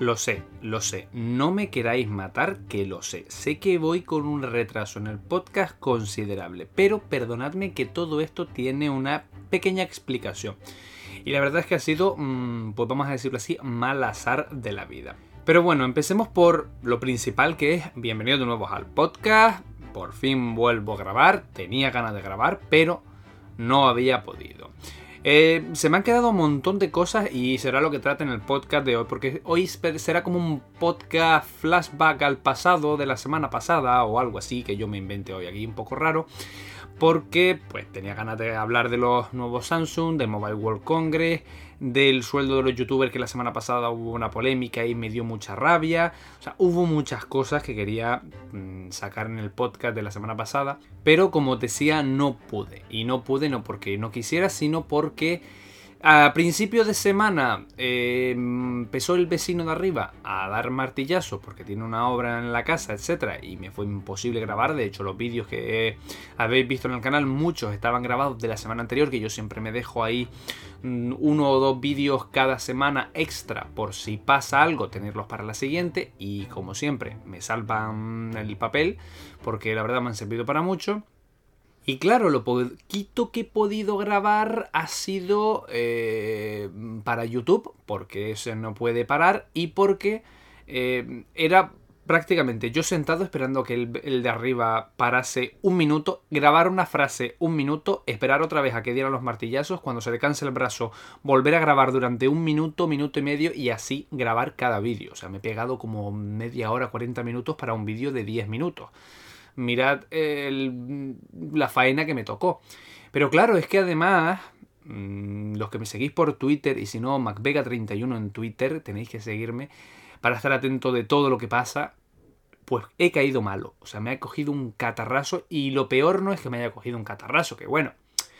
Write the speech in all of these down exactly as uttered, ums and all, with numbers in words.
Lo sé, lo sé. No me queráis matar, que lo sé. Sé que voy con un retraso en el podcast considerable, pero perdonadme que todo esto tiene una pequeña explicación. Y la verdad es que ha sido, mmm, pues vamos a decirlo así, mal azar de la vida. Pero bueno, empecemos por lo principal, que es bienvenidos de nuevo al podcast. Por fin vuelvo a grabar, tenía ganas de grabar, pero no había podido. Eh, se me han quedado un montón de cosas y será lo que trate en el podcast de hoy, porque hoy será como un podcast flashback al pasado de la semana pasada o algo así que yo me inventé hoy aquí, un poco raro, porque pues tenía ganas de hablar de los nuevos Samsung, del Mobile World Congress, del sueldo de los youtubers, que la semana pasada hubo una polémica y me dio mucha rabia. O sea, hubo muchas cosas que quería mmm, sacar en el podcast de la semana pasada, pero como decía, no pude. Y no pude no porque no quisiera, sino porque a principio de semana eh, empezó el vecino de arriba a dar martillazo porque tiene una obra en la casa, etcétera, y me fue imposible grabar. De hecho, los vídeos que eh, habéis visto en el canal, muchos estaban grabados de la semana anterior, que yo siempre me dejo ahí uno o dos vídeos cada semana extra por si pasa algo, tenerlos para la siguiente. Y como siempre, me salvan el papel porque la verdad me han servido para mucho. Y claro, lo poquito que he podido grabar ha sido eh, para YouTube, porque eso no puede parar, y porque eh, era prácticamente yo sentado esperando que el, el de arriba parase un minuto, grabar una frase un minuto, esperar otra vez a que dieran los martillazos, cuando se le canse el brazo, volver a grabar durante un minuto, minuto y medio, y así grabar cada vídeo. O sea, me he pegado como media hora, cuarenta minutos para un vídeo de diez minutos. Mirad el, la faena que me tocó. Pero claro, es que además, mmm, los que me seguís por Twitter, y si no, MacVega treinta y uno en Twitter, tenéis que seguirme para estar atento de todo lo que pasa. Pues he caído malo. O sea, me ha cogido un catarrazo. Y lo peor no es que me haya cogido un catarrazo, que bueno,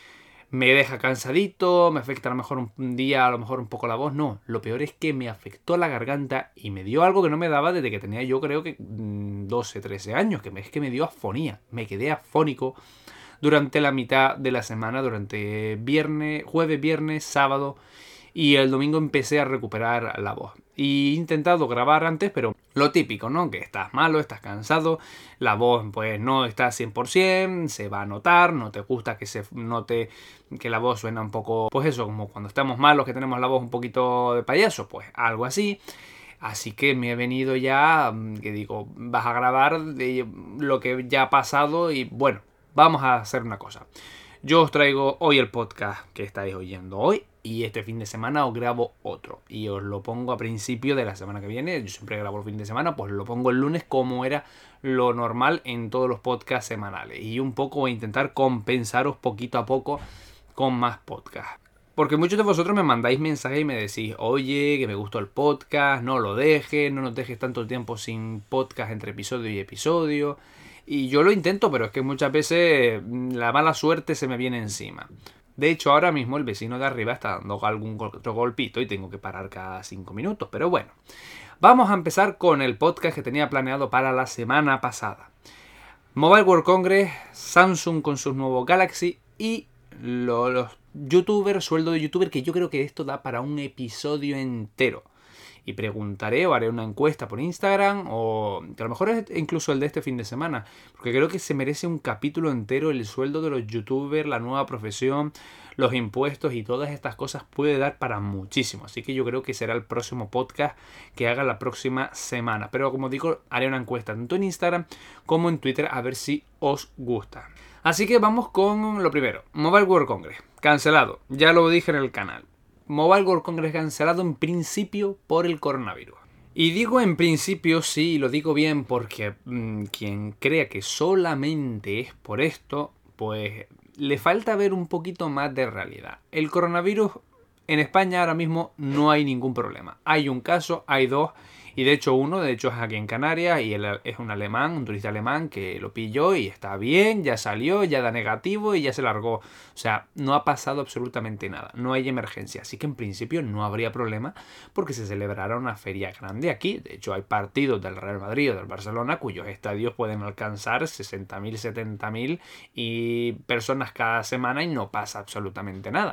me deja cansadito, me afecta a lo mejor un día, a lo mejor un poco la voz. No, lo peor es que me afectó la garganta y me dio algo que no me daba desde que tenía yo creo que doce, trece años, que es que me dio afonía. Me quedé afónico durante la mitad de la semana, durante viernes, jueves, viernes, sábado, y el domingo empecé a recuperar la voz. Y he intentado grabar antes, pero lo típico, ¿no? Que estás malo, estás cansado, la voz pues no está cien por ciento, se va a notar, no te gusta que se note que la voz suena un poco, pues eso, como cuando estamos malos, que tenemos la voz un poquito de payaso, pues algo así. Así que me he venido ya, que digo, vas a grabar de lo que ya ha pasado y bueno, vamos a hacer una cosa. Yo os traigo hoy el podcast que estáis oyendo hoy y este fin de semana os grabo otro y os lo pongo a principio de la semana que viene. Yo siempre grabo el fin de semana, pues lo pongo el lunes como era lo normal en todos los podcasts semanales, y un poco voy a intentar compensaros poquito a poco con más podcasts. Porque muchos de vosotros me mandáis mensajes y me decís, oye, que me gustó el podcast, no lo dejes, no nos dejes tanto tiempo sin podcast entre episodio y episodio. Y yo lo intento, pero es que muchas veces la mala suerte se me viene encima. De hecho, ahora mismo el vecino de arriba está dando algún otro golpito y tengo que parar cada cinco minutos. Pero bueno, vamos a empezar con el podcast que tenía planeado para la semana pasada. Mobile World Congress, Samsung con sus nuevos Galaxy y lo, los youtubers, sueldo de youtuber, que yo creo que esto da para un episodio entero. Y preguntaré o haré una encuesta por Instagram, o que a lo mejor es incluso el de este fin de semana, porque creo que se merece un capítulo entero. El sueldo de los youtubers, la nueva profesión, los impuestos y todas estas cosas puede dar para muchísimo. Así que yo creo que será el próximo podcast que haga la próxima semana. Pero como digo, haré una encuesta tanto en Instagram como en Twitter a ver si os gusta. Así que vamos con lo primero. Mobile World Congress, cancelado. Ya lo dije en el canal. Mobile World Congress cancelado en principio por el coronavirus. Y digo en principio, sí, lo digo bien, porque mmm, quien crea que solamente es por esto, pues le falta ver un poquito más de realidad. El coronavirus en España ahora mismo no hay ningún problema. Hay un caso, hay dos, y de hecho uno, de hecho es aquí en Canarias, y él es un alemán, un turista alemán que lo pilló y está bien, ya salió, ya da negativo y ya se largó. O sea, no ha pasado absolutamente nada, no hay emergencia, así que en principio no habría problema porque se celebrará una feria grande aquí. De hecho hay partidos del Real Madrid o del Barcelona cuyos estadios pueden alcanzar sesenta mil, setenta mil y personas cada semana y no pasa absolutamente nada.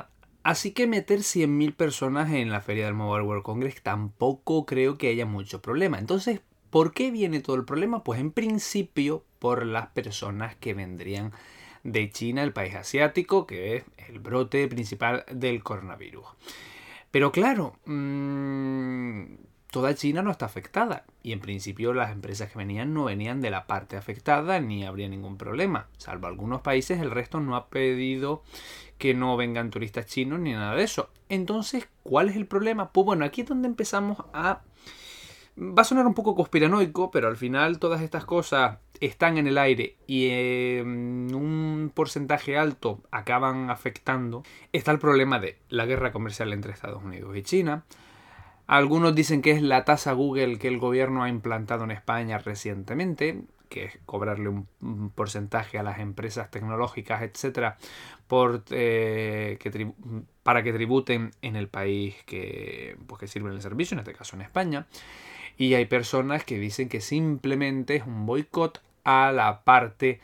Así que meter cien mil personas en la feria del Mobile World Congress tampoco creo que haya mucho problema. Entonces, ¿por qué viene todo el problema? Pues en principio por las personas que vendrían de China, el país asiático, que es el brote principal del coronavirus. Pero claro, mmm, toda China no está afectada y en principio las empresas que venían no venían de la parte afectada ni habría ningún problema. Salvo algunos países, el resto no ha pedido que no vengan turistas chinos ni nada de eso. Entonces, ¿cuál es el problema? Pues bueno, aquí es donde empezamos a... Va a sonar un poco conspiranoico, pero al final todas estas cosas están en el aire y en eh, un porcentaje alto acaban afectando. Está el problema de la guerra comercial entre Estados Unidos y China. Algunos dicen que es la tasa Google que el gobierno ha implantado en España recientemente, que es cobrarle un porcentaje a las empresas tecnológicas, etcétera, por, eh, que tribu- para que tributen en el país que, pues, que sirven el servicio, en este caso en España. Y hay personas que dicen que simplemente es un boicot a la parte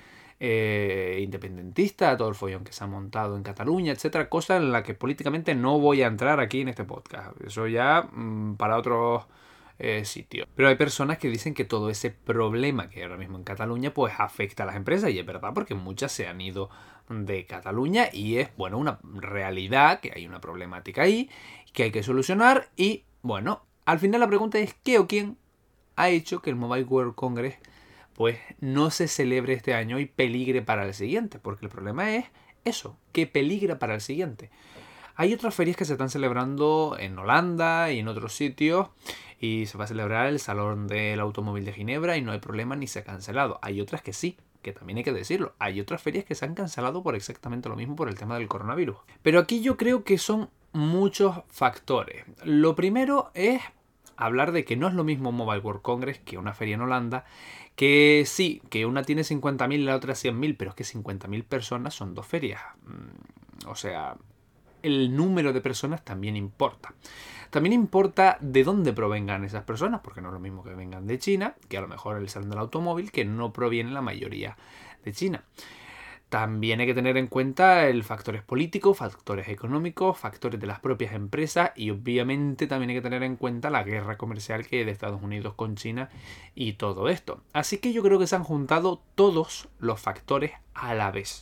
eh, independentista, a todo el follón que se ha montado en Cataluña, etcétera, cosa en la que políticamente no voy a entrar aquí en este podcast. Eso ya mmm, para otros eh, sitios. Pero hay personas que dicen que todo ese problema que hay ahora mismo en Cataluña pues afecta a las empresas y es verdad porque muchas se han ido de Cataluña y es, bueno, una realidad que hay una problemática ahí que hay que solucionar y, bueno, al final la pregunta es ¿qué o quién ha hecho que el Mobile World Congress pues no se celebre este año y peligre para el siguiente? Porque el problema es eso, que peligra para el siguiente. Hay otras ferias que se están celebrando en Holanda y en otros sitios y se va a celebrar el Salón del Automóvil de Ginebra y no hay problema ni se ha cancelado. Hay otras que sí, que también hay que decirlo. Hay otras ferias que se han cancelado por exactamente lo mismo por el tema del coronavirus. Pero aquí yo creo que son muchos factores. Lo primero es hablar de que no es lo mismo Mobile World Congress que una feria en Holanda, que sí, que una tiene cincuenta mil y la otra cien mil, pero es que cincuenta mil personas son dos ferias. O sea, el número de personas también importa. También importa de dónde provengan esas personas, porque no es lo mismo que vengan de China, que a lo mejor el salón del automóvil, que no proviene la mayoría de China. También hay que tener en cuenta el factores políticos, factores económicos, factores de las propias empresas y obviamente también hay que tener en cuenta la guerra comercial que hay de Estados Unidos con China y todo esto. Así que yo creo que se han juntado todos los factores a la vez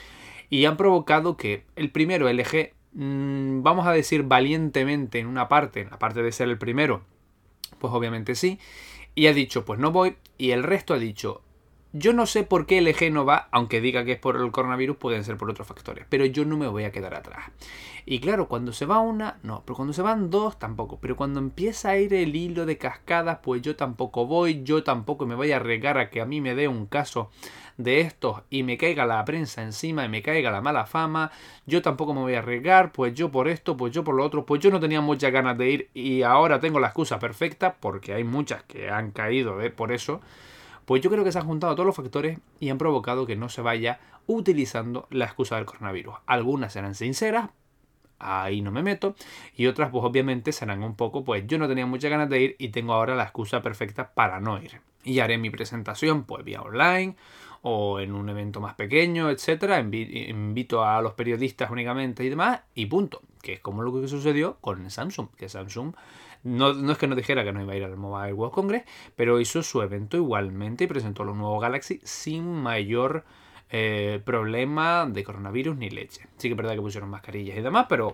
y han provocado que el primero, L G, mmm, vamos a decir valientemente en una parte, en la parte de ser el primero, pues obviamente sí, y ha dicho pues no voy y el resto ha dicho yo no sé por qué L G no va, aunque diga que es por el coronavirus, pueden ser por otros factores, pero yo no me voy a quedar atrás. Y claro, cuando se va una, no, pero cuando se van dos, tampoco. Pero cuando empieza a ir el hilo de cascadas, pues yo tampoco voy, yo tampoco me voy a arriesgar a que a mí me dé un caso de estos y me caiga la prensa encima y me caiga la mala fama, yo tampoco me voy a arriesgar, pues yo por esto, pues yo por lo otro, pues yo no tenía muchas ganas de ir y ahora tengo la excusa perfecta, porque hay muchas que han caído ¿eh? por eso. Pues yo creo que se han juntado todos los factores y han provocado que no se vaya utilizando la excusa del coronavirus. Algunas serán sinceras, ahí no me meto, y otras pues obviamente serán un poco, pues yo no tenía muchas ganas de ir y tengo ahora la excusa perfecta para no ir. Y haré mi presentación pues vía online o en un evento más pequeño, etcétera. Invi- invito a los periodistas únicamente y demás y punto. Que es como lo que sucedió con Samsung, que Samsung No, no es que no dijera que no iba a ir al Mobile World Congress, pero hizo su evento igualmente y presentó los nuevos Galaxy sin mayor eh, problema de coronavirus ni leche. Sí que es verdad que pusieron mascarillas y demás, pero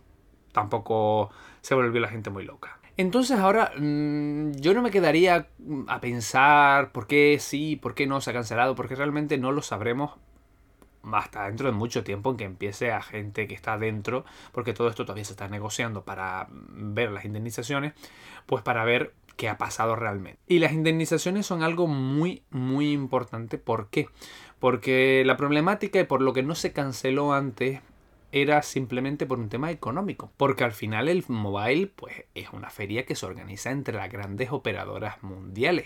tampoco se volvió la gente muy loca. Entonces ahora mmm, yo no me quedaría a pensar por qué sí, por qué no se ha cancelado, porque realmente no lo sabremos hasta dentro de mucho tiempo en que empiece a gente que está dentro, porque todo esto todavía se está negociando para ver las indemnizaciones, pues para ver qué ha pasado realmente. Y las indemnizaciones son algo muy, muy importante. ¿Por qué? Porque la problemática y por lo que no se canceló antes era simplemente por un tema económico. Porque al final el mobile pues, es una feria que se organiza entre las grandes operadoras mundiales.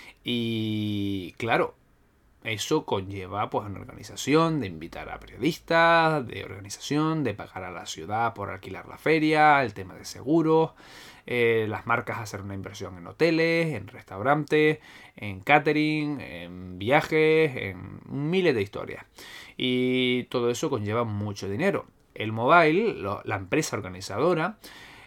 Y claro, eso conlleva pues una organización, de invitar a periodistas, de organización, de pagar a la ciudad por alquilar la feria, el tema de seguros, eh, las marcas hacer una inversión en hoteles, en restaurantes, en catering, en viajes, en miles de historias. Y todo eso conlleva mucho dinero. el mobile, lo, la empresa organizadora,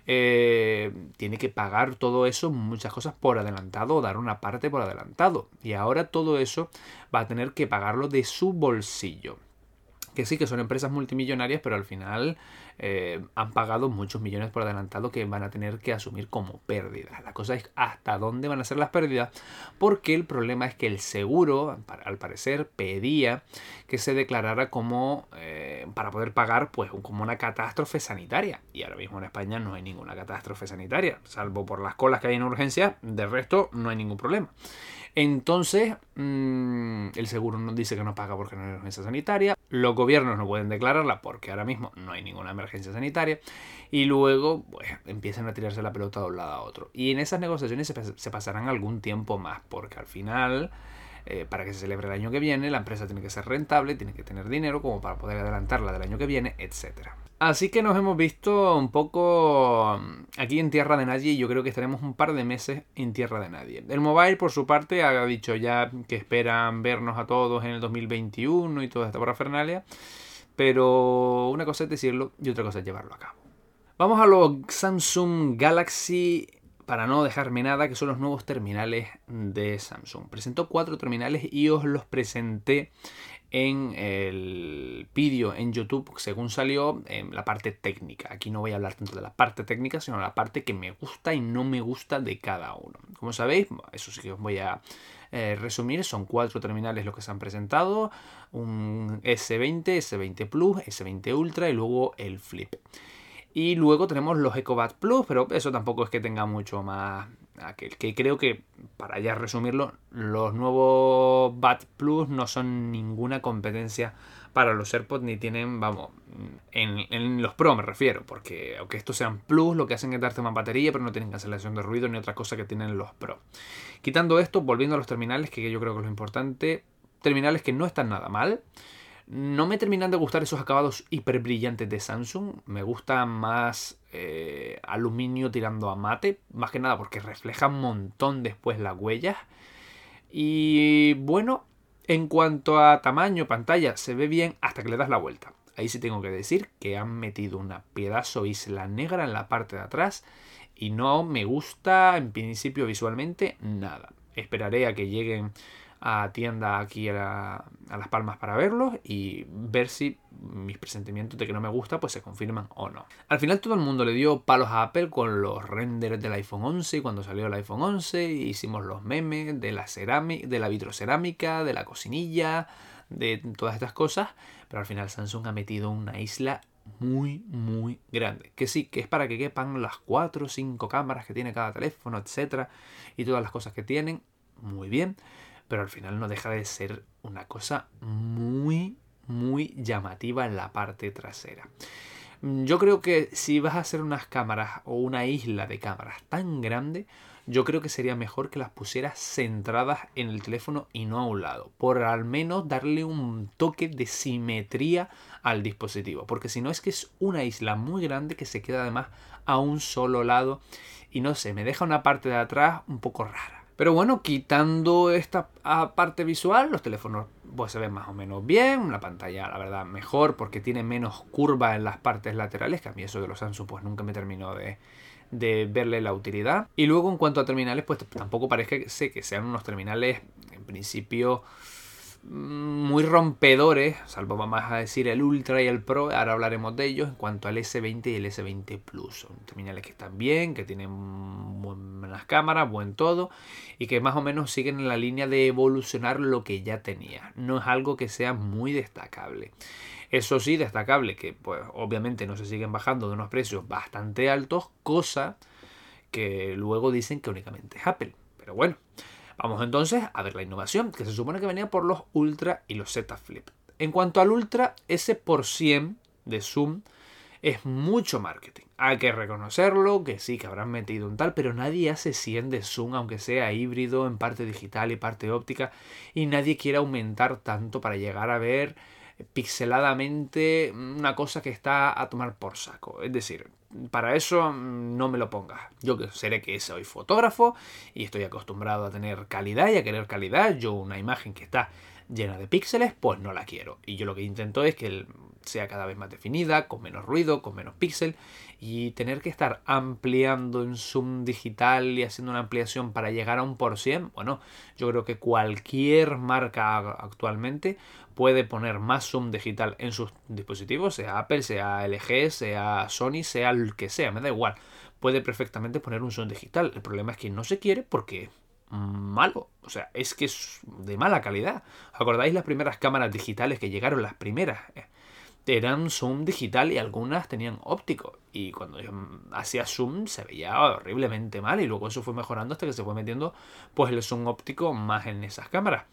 eh, tiene que pagar todo eso, muchas cosas por adelantado o dar una parte por adelantado. Y ahora todo eso va a tener que pagarlo de su bolsillo. Que sí, que son empresas multimillonarias, pero al final eh, han pagado muchos millones por adelantado que van a tener que asumir como pérdidas. La cosa es hasta dónde van a ser las pérdidas, porque el problema es que el seguro, al parecer, pedía que se declarara como, eh, para poder pagar, pues como una catástrofe sanitaria. Y ahora mismo en España no hay ninguna catástrofe sanitaria, salvo por las colas que hay en urgencias, de resto no hay ningún problema. Entonces, mmm, el seguro nos dice que no paga porque no hay emergencia sanitaria. Los gobiernos no pueden declararla porque ahora mismo no hay ninguna emergencia sanitaria. Y luego, pues, empiezan a tirarse la pelota de un lado a otro. Y en esas negociaciones se, se pasarán algún tiempo más porque al final, eh, para que se celebre el año que viene, la empresa tiene que ser rentable, tiene que tener dinero como para poder adelantarla del año que viene, etcétera. Así que nos hemos visto un poco aquí en tierra de nadie y yo creo que estaremos un par de meses en tierra de nadie. El mobile, por su parte, ha dicho ya que esperan vernos a todos en el dos mil veintiuno y toda esta parafernalia, pero una cosa es decirlo y otra cosa es llevarlo a cabo. Vamos a los Samsung Galaxy, para no dejarme nada, que son los nuevos terminales de Samsung. Presentó cuatro terminales y os los presenté en el vídeo en YouTube según salió en la parte técnica. Aquí no voy a hablar tanto de la parte técnica, sino de la parte que me gusta y no me gusta de cada uno. Como sabéis, eso sí que os voy a eh, resumir. Son cuatro terminales los que se han presentado. Un ese veinte, ese veinte Plus, ese veinte Ultra y luego el Flip. Y luego tenemos los EcoBuds Plus, pero eso tampoco es que tenga mucho más aquel. Que creo que, para ya resumirlo, los nuevos Buds Plus no son ninguna competencia para los AirPods, ni tienen, vamos, en, en los Pro me refiero, porque aunque estos sean Plus, lo que hacen es darte más batería, pero no tienen cancelación de ruido ni otra cosa que tienen los Pro. Quitando esto, volviendo a los terminales, que yo creo que es lo importante, terminales que no están nada mal. No me terminan de gustar esos acabados hiper brillantes de Samsung. Me gusta más eh, aluminio tirando a mate. Más que nada porque refleja un montón después las huellas. Y bueno, en cuanto a tamaño, pantalla, se ve bien hasta que le das la vuelta. Ahí sí tengo que decir que han metido una pedazo isla negra en la parte de atrás. Y no me gusta en principio visualmente nada. Esperaré a que lleguen a tienda aquí a, la, a Las Palmas para verlos y ver si mis presentimientos de que no me gusta pues se confirman o no. Al final todo el mundo le dio palos a Apple con los renders del iPhone once y cuando salió el iPhone once hicimos los memes de la cerámica, de la vitrocerámica, de la cocinilla, de todas estas cosas, pero al final Samsung ha metido una isla muy muy grande, que sí, que es para que quepan las cuatro o cinco cámaras que tiene cada teléfono, etcétera, y todas las cosas que tienen, muy bien. Pero al final no deja de ser una cosa muy, muy llamativa en la parte trasera. Yo creo que si vas a hacer unas cámaras o una isla de cámaras tan grande, yo creo que sería mejor que las pusieras centradas en el teléfono y no a un lado. Por al menos darle un toque de simetría al dispositivo. Porque si no es que es una isla muy grande que se queda además a un solo lado. Y no sé, me deja una parte de atrás un poco rara. Pero bueno, quitando esta parte visual, los teléfonos pues se ven más o menos bien. La pantalla, la verdad, mejor porque tiene menos curva en las partes laterales, que a mí eso de los Samsung pues nunca me terminó de, de verle la utilidad. Y luego en cuanto a terminales, pues tampoco parece que sean unos terminales en principio muy rompedores, salvo vamos a decir el Ultra y el Pro, ahora hablaremos de ellos. En cuanto al ese veinte y el ese veinte Plus, son terminales que están bien, que tienen buenas cámaras, buen todo, y que más o menos siguen en la línea de evolucionar lo que ya tenía. No es algo que sea muy destacable. Eso sí, destacable que pues obviamente no se siguen bajando de unos precios bastante altos, cosa que luego dicen que únicamente es Apple. Pero bueno, vamos entonces a ver la innovación, que se supone que venía por los Ultra y los Z Flip. En cuanto al Ultra, ese por cien de zoom es mucho marketing. Hay que reconocerlo, que sí, que habrán metido un tal, pero nadie hace cien de zoom, aunque sea híbrido, en parte digital y parte óptica, y nadie quiere aumentar tanto para llegar a ver pixeladamente una cosa que está a tomar por saco. Es decir, para eso no me lo pongas. Yo que seré que soy fotógrafo y estoy acostumbrado a tener calidad y a querer calidad. Yo una imagen que está llena de píxeles, pues no la quiero. Y yo lo que intento es que sea cada vez más definida, con menos ruido, con menos píxel, y tener que estar ampliando en zoom digital y haciendo una ampliación para llegar a un por cien. Bueno, yo creo que cualquier marca actualmente puede poner más zoom digital en sus dispositivos, sea Apple, sea L G, sea Sony, sea el que sea, me da igual. Puede perfectamente poner un zoom digital. El problema es que no se quiere porque malo, o sea, es que es de mala calidad. ¿Os acordáis las primeras cámaras digitales que llegaron? Las primeras eran zoom digital y algunas tenían óptico, y cuando hacía zoom se veía horriblemente mal, y luego eso fue mejorando hasta que se fue metiendo pues el zoom óptico más en esas cámaras.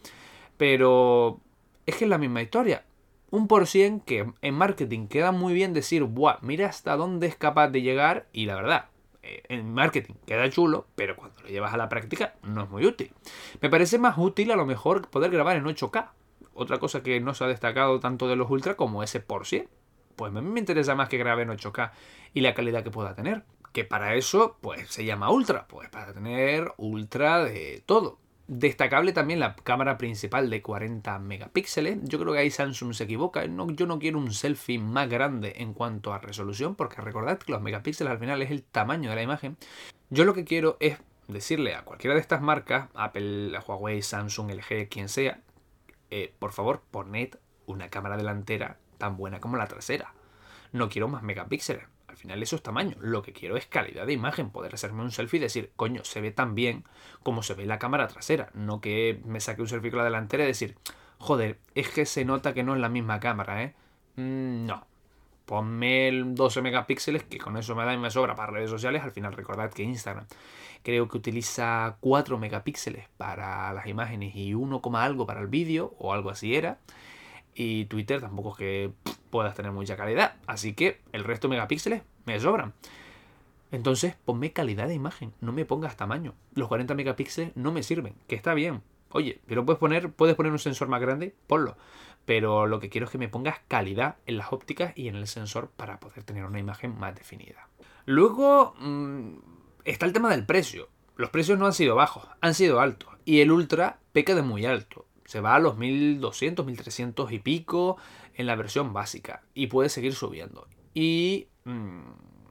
Pero es que es la misma historia. Un por cien que en marketing queda muy bien decir, buah, mira hasta dónde es capaz de llegar, y la verdad, en marketing queda chulo, pero cuando lo llevas a la práctica no es muy útil. Me parece más útil a lo mejor poder grabar en ocho K. Otra cosa que no se ha destacado tanto de los Ultra como ese por cien. Pues a mí me interesa más que grabe en ocho K y la calidad que pueda tener. Que para eso pues se llama Ultra, pues para tener Ultra de todo. Destacable también la cámara principal de cuarenta megapíxeles. Yo creo que ahí Samsung se equivoca. No, yo no quiero un selfie más grande en cuanto a resolución, porque recordad que los megapíxeles al final es el tamaño de la imagen. Yo lo que quiero es decirle a cualquiera de estas marcas, Apple, Huawei, Samsung, L G, quien sea, eh, por favor, poned una cámara delantera tan buena como la trasera. No quiero más megapíxeles. Al final eso es tamaño. Lo que quiero es calidad de imagen. Poder hacerme un selfie y decir, coño, se ve tan bien como se ve la cámara trasera. No que me saque un selfie con la delantera y decir, joder, es que se nota que no es la misma cámara, ¿eh? Mm, no. Ponme doce megapíxeles, que con eso me da y me sobra para redes sociales. Al final recordad que Instagram creo que utiliza cuatro megapíxeles para las imágenes y uno, algo para el vídeo, o algo así era. Y Twitter tampoco es que puedas tener mucha calidad. Así que el resto de megapíxeles me sobran. Entonces ponme calidad de imagen, no me pongas tamaño. Los cuarenta megapíxeles no me sirven, que está bien. Oye, pero puedes poner, puedes poner un sensor más grande, ponlo. Pero lo que quiero es que me pongas calidad en las ópticas y en el sensor para poder tener una imagen más definida. Luego mmm, está el tema del precio. Los precios no han sido bajos, han sido altos. Y el Ultra peca de muy alto. Se va a los mil doscientos, mil trescientos y pico en la versión básica. Y puede seguir subiendo. Y mmm,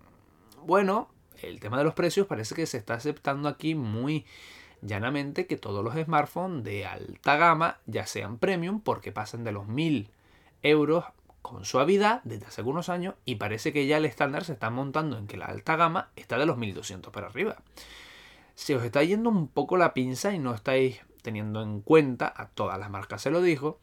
bueno, el tema de los precios parece que se está aceptando aquí muy llanamente que todos los smartphones de alta gama ya sean premium, porque pasan de los mil euros con suavidad desde hace algunos años, y parece que ya el estándar se está montando en que la alta gama está de los mil doscientos para arriba. Se os está yendo un poco la pinza y no estáis teniendo en cuenta, a todas las marcas se lo dijo,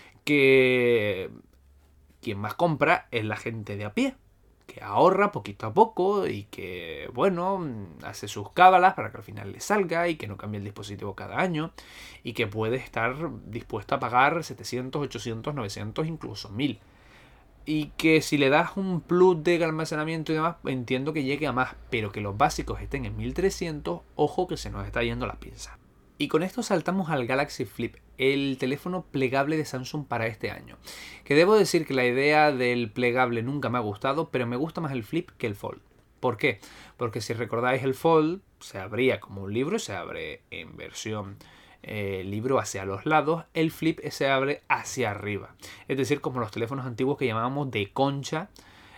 que quien más compra es la gente de a pie, que ahorra poquito a poco y que, bueno, hace sus cábalas para que al final le salga y que no cambie el dispositivo cada año, y que puede estar dispuesta a pagar setecientos, ochocientos, novecientos, incluso mil. Y que si le das un plus de almacenamiento y demás, entiendo que llegue a más, pero que los básicos estén en mil trescientos, ojo que se nos está yendo las pinzas. Y con esto saltamos al Galaxy Flip, el teléfono plegable de Samsung para este año. Que debo decir que la idea del plegable nunca me ha gustado, pero me gusta más el Flip que el Fold. ¿Por qué? Porque si recordáis, el Fold se abría como un libro, se abre en versión eh, libro hacia los lados. El Flip se abre hacia arriba. Es decir, como los teléfonos antiguos que llamábamos de concha,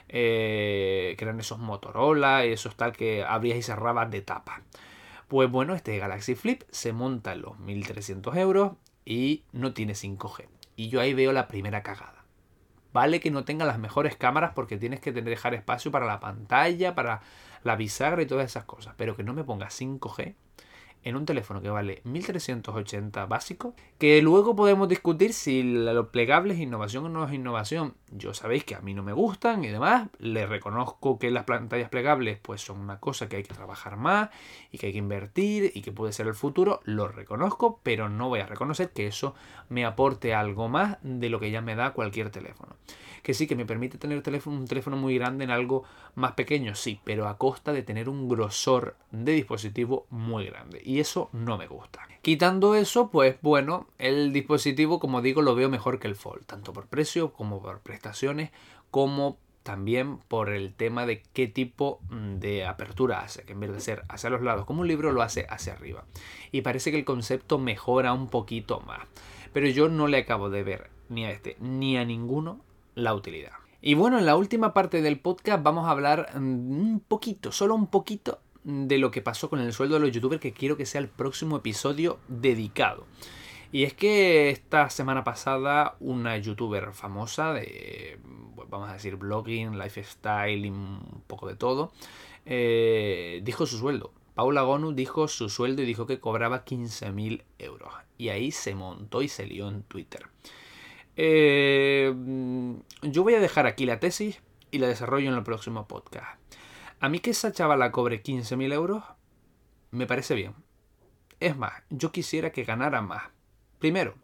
eh, que eran esos Motorola, esos tal que abrías y cerrabas de tapa. Pues bueno, este Galaxy Flip se monta en los mil trescientos euros y no tiene cinco G. Y yo ahí veo la primera cagada. Vale que no tenga las mejores cámaras porque tienes que dejar espacio para la pantalla, para la bisagra y todas esas cosas. Pero que no me ponga cinco G en un teléfono que vale mil trescientos ochenta básico, que luego podemos discutir si lo plegable es innovación o no es innovación. Yo sabéis que a mí no me gustan y demás. Les reconozco que las pantallas plegables pues son una cosa que hay que trabajar más y que hay que invertir y que puede ser el futuro. Lo reconozco, pero no voy a reconocer que eso me aporte algo más de lo que ya me da cualquier teléfono. Que sí, que me permite tener teléfono, un teléfono muy grande en algo más pequeño, sí, pero a costa de tener un grosor de dispositivo muy grande. Y eso no me gusta. Quitando eso, pues bueno, el dispositivo, como digo, lo veo mejor que el Fold, tanto por precio como por prestaciones, como también por el tema de qué tipo de apertura hace, que en vez de ser hacia los lados como un libro, lo hace hacia arriba. Y parece que el concepto mejora un poquito más. Pero yo no le acabo de ver ni a este ni a ninguno la utilidad. Y bueno, en la última parte del podcast vamos a hablar un poquito, solo un poquito, de lo que pasó con el sueldo de los youtubers, que quiero que sea el próximo episodio dedicado. Y es que esta semana pasada una youtuber famosa de, vamos a decir, blogging, lifestyle y un poco de todo, eh, dijo su sueldo. Paula Gonu dijo su sueldo y dijo que cobraba quince mil euros. Y ahí se montó y se lió en Twitter. Eh, yo voy a dejar aquí la tesis y la desarrollo en el próximo podcast. A mí que esa chavala cobre quince mil euros me parece bien. Es más, yo quisiera que ganara más. Primero,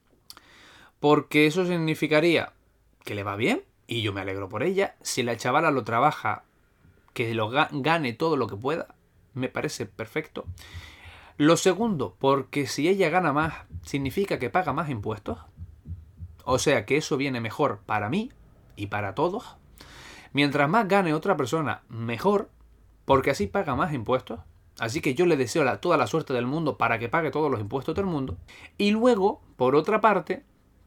porque eso significaría que le va bien y yo me alegro por ella. Si la chavala lo trabaja, que lo ga- gane todo lo que pueda, me parece perfecto. Lo segundo, porque si ella gana más, significa que paga más impuestos. O sea que eso viene mejor para mí y para todos. Mientras más gane otra persona, mejor, porque así paga más impuestos. Así que yo le deseo la, toda la suerte del mundo para que pague todos los impuestos del mundo. Y luego, por otra parte,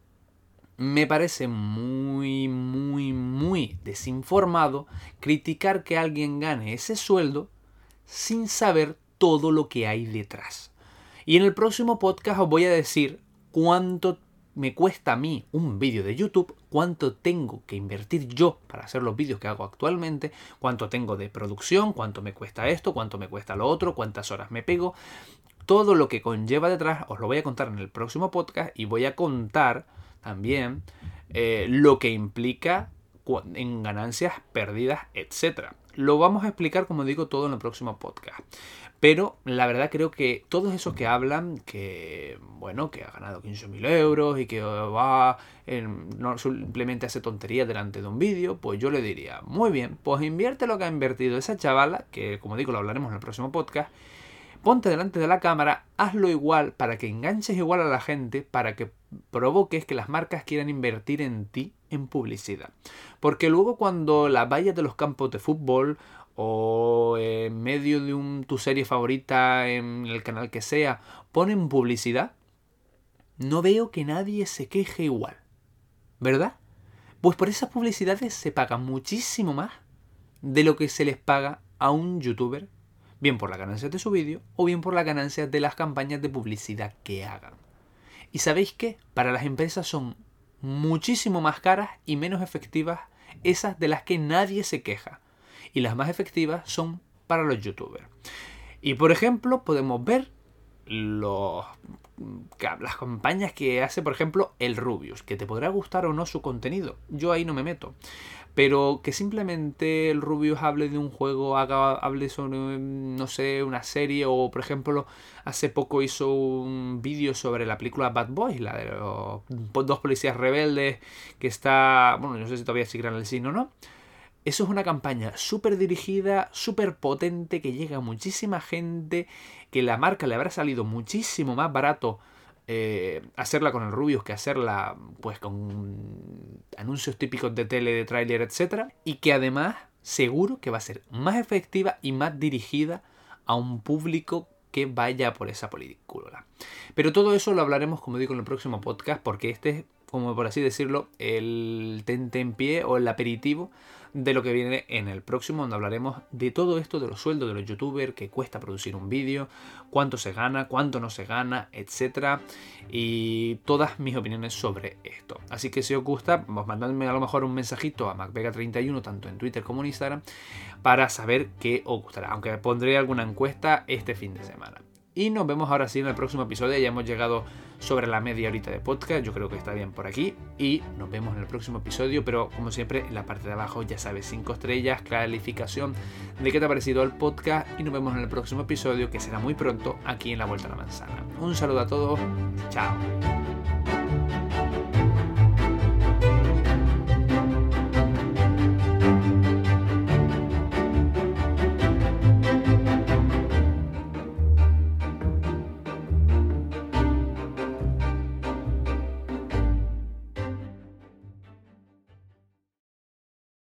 me parece muy, muy, muy desinformado criticar que alguien gane ese sueldo sin saber todo lo que hay detrás. Y en el próximo podcast os voy a decir cuánto me cuesta a mí un vídeo de YouTube, cuánto tengo que invertir yo para hacer los vídeos que hago actualmente, cuánto tengo de producción, cuánto me cuesta esto, cuánto me cuesta lo otro, cuántas horas me pego. Todo lo que conlleva detrás os lo voy a contar en el próximo podcast y voy a contar también eh, lo que implica en ganancias, pérdidas, etcétera. Lo vamos a explicar, como digo, todo en el próximo podcast. Pero la verdad creo que todos esos que hablan que, bueno, que ha ganado quince mil euros y que va, en, no simplemente hace tonterías delante de un vídeo, pues yo le diría, muy bien, pues invierte lo que ha invertido esa chavala, que como digo lo hablaremos en el próximo podcast, ponte delante de la cámara, hazlo igual para que enganches igual a la gente, para que provoques que las marcas quieran invertir en ti en publicidad. Porque luego cuando las vallas de los campos de fútbol o en medio de un, tu serie favorita en el canal que sea, ponen publicidad, no veo que nadie se queje igual, ¿verdad? Pues por esas publicidades se paga muchísimo más de lo que se les paga a un youtuber, bien por las ganancias de su vídeo o bien por las ganancias de las campañas de publicidad que hagan. ¿Y sabéis qué? Para las empresas son muchísimo más caras y menos efectivas esas de las que nadie se queja. Y las más efectivas son para los youtubers. Y por ejemplo, podemos ver los, las campañas que hace, por ejemplo, el Rubius, que te podrá gustar o no su contenido. Yo ahí no me meto. Pero que simplemente el Rubius hable de un juego, haga, hable sobre, no sé, una serie, o por ejemplo, hace poco hizo un vídeo sobre la película Bad Boys, la de los dos policías rebeldes, que está, bueno, no sé si todavía sigue en el cine o no. Eso es una campaña súper dirigida, súper potente, que llega a muchísima gente, que la marca le habrá salido muchísimo más barato eh, hacerla con el Rubius que hacerla pues con anuncios típicos de tele, de tráiler, etcétera. Y que además seguro que va a ser más efectiva y más dirigida a un público que vaya por esa película. Pero todo eso lo hablaremos, como digo, en el próximo podcast, porque este es, como por así decirlo, el tentempié o el aperitivo de lo que viene en el próximo, donde hablaremos de todo esto, de los sueldos de los youtubers, que cuesta producir un vídeo, cuánto se gana, cuánto no se gana, etcétera, y todas mis opiniones sobre esto. Así que si os gusta, pues mandadme a lo mejor un mensajito a macvega treinta y uno, tanto en Twitter como en Instagram, para saber qué os gustará, aunque pondré alguna encuesta este fin de semana. Y nos vemos ahora sí en el próximo episodio. Ya hemos llegado sobre la media horita de podcast. Yo creo que está bien por aquí. Y nos vemos en el próximo episodio. Pero como siempre, en la parte de abajo, ya sabes, cinco estrellas, calificación de qué te ha parecido el podcast. Y nos vemos en el próximo episodio, que será muy pronto, aquí en La Vuelta a la Manzana. Un saludo a todos. Chao.